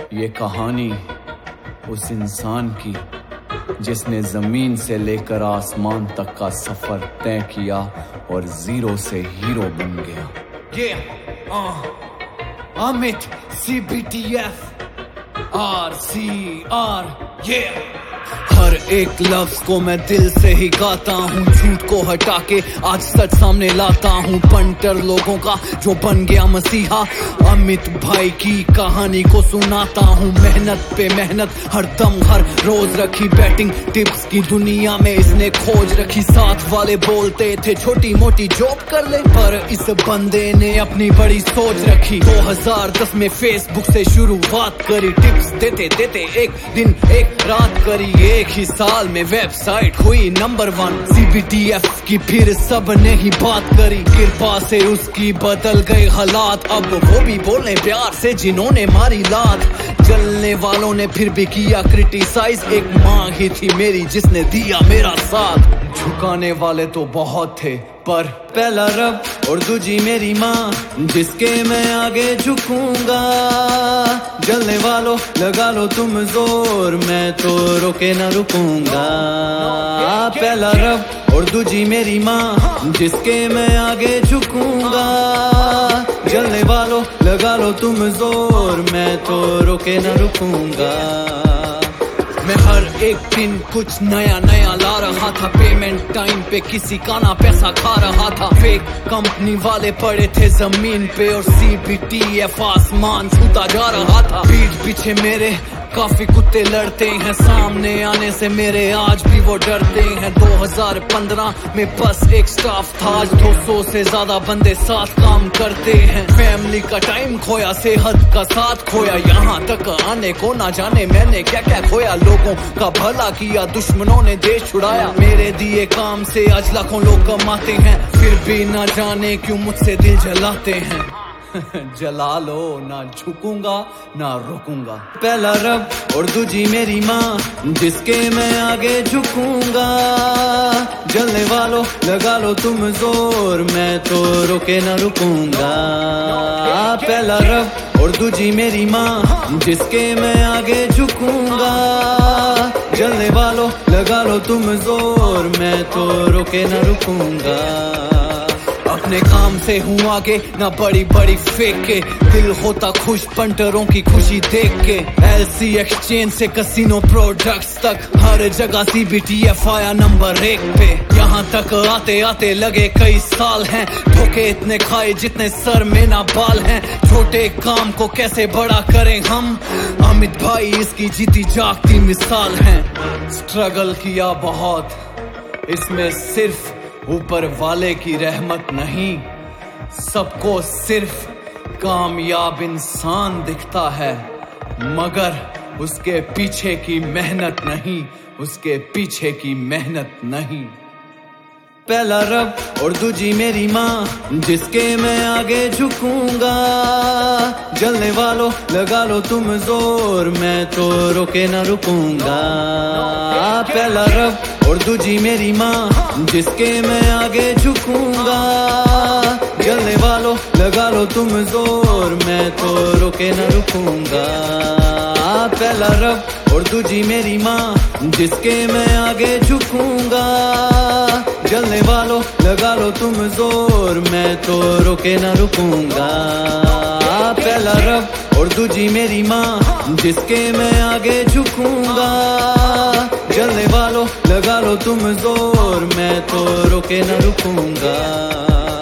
ये कहानी उस इंसान की जिसने जमीन से लेकर आसमान तक का सफर तय किया और जीरो से हीरो बन गया। ये अमित CBTF RCR ये हर एक लफ्ज को मैं दिल से ही गाता हूँ, झूठ को हटा के आज सच सामने लाता हूँ। पंटर लोगों का जो बन गया मसीहा, अमित भाई की कहानी को सुनाता हूँ। मेहनत पे मेहनत हर दम हर रोज रखी, बैटिंग टिप्स की दुनिया में इसने खोज रखी। साथ वाले बोलते थे छोटी मोटी जॉब कर ले, पर इस बंदे ने अपनी बड़ी सोच रखी। 2010 में फेसबुक से शुरुआत करी, टिप्स देते देते एक दिन एक रात करी। एक ही साल में वेबसाइट हुई नंबर 1 CBTF की, फिर सब ने ही बात करी। कृपा से उसकी बदल गए हालात, अब वो भी बोले प्यार से जिन्होंने मारी लात। जलने वालों ने फिर भी किया क्रिटिसाइज, एक माँ ही थी मेरी जिसने दिया मेरा साथ। झुकाने वाले तो बहुत थे पर पहला रब और दूजी मेरी माँ, जिसके मैं आगे झुकूंगा। जलने वालों लगा लो तुम जोर, मैं तो रोके न रुकूंगा। पहला रब और दूजी मेरी माँ, जिसके मैं आगे झुकूंगा। जलने वालों लगा लो तुम जोर, मैं तो रोके न रुकूंगा। मैं हर एक दिन कुछ नया नया ला रहा था, पेमेंट टाइम पे किसी का ना पैसा खा रहा था। फेक कंपनी वाले पड़े थे जमीन पे और CBTF आसमान छूता जा रहा था। पीठ पीछे मेरे काफी कुत्ते लड़ते हैं, सामने आने से मेरे आज भी वो डरते हैं। 2015 में बस एक स्टाफ था, आज 200 से ज्यादा बंदे साथ काम करते हैं। फैमिली का टाइम खोया, सेहत का साथ खोया, यहाँ तक आने को ना जाने मैंने क्या क्या खोया। लोगों का भला किया, दुश्मनों ने देश छुड़ाया। मेरे दिए काम से आज लाखों लोग कमाते हैं, फिर भी ना जाने क्यों मुझसे दिल जलाते हैं। जला लो, ना झुकूंगा ना रुकूंगा। पहला रब और दूजी मेरी माँ, जिसके मैं आगे झुकूंगा। जलने वालों लगा लो तुम जोर, मैं तो रोके न रुकूंगा। पहला रब और दूजी मेरी माँ, जिसके मैं आगे झुकूंगा। जलने वालों लगा लो तुम जोर, मैं तो रोके न रुकूंगा। अपने काम से हूँ आगे, ना बड़ी बड़ी फेक के। दिल होता खुश पंटरों की खुशी देख के। LC एक्सचेंज से कसिनो प्रोडक्ट्स तक, हर जगह CBTF आया नंबर 1 पे। यहाँ तक आते आते लगे कई साल हैं, धोखे इतने खाए जितने सर में ना बाल हैं। छोटे काम को कैसे बड़ा करें हम, अमित भाई इसकी जीती जागती मिसाल हैं। स्ट्रगल किया बहुत, इसमें सिर्फ ऊपर वाले की रहमत नहीं, सबको सिर्फ कामयाब इंसान दिखता है, मगर उसके पीछे की मेहनत नहीं, उसके पीछे की मेहनत नहीं। पहला रब और दूजी मेरी माँ, जिसके मैं आगे झुकूंगा। जलने वालों लगा लो तुम जोर, मैं तो रोके न रुकूंगा। पहला रब और दूजी मेरी माँ, जिसके मैं आगे झुकूंगा। जलने वालों लगा लो तुम जोर, मैं तो रोके न रुकूंगा। पहला रब और दूजी मेरी माँ, जिसके मैं आगे झुकूंगा। जलने वालों लगा लो तुम जोर, मैं तो रोके न रुकूंगा। पहला रब और दूजी मेरी माँ, जिसके मैं आगे झुकूंगा। जलने वालों लगा लो तुम जोर, मैं तो रोके न रुकूंगा।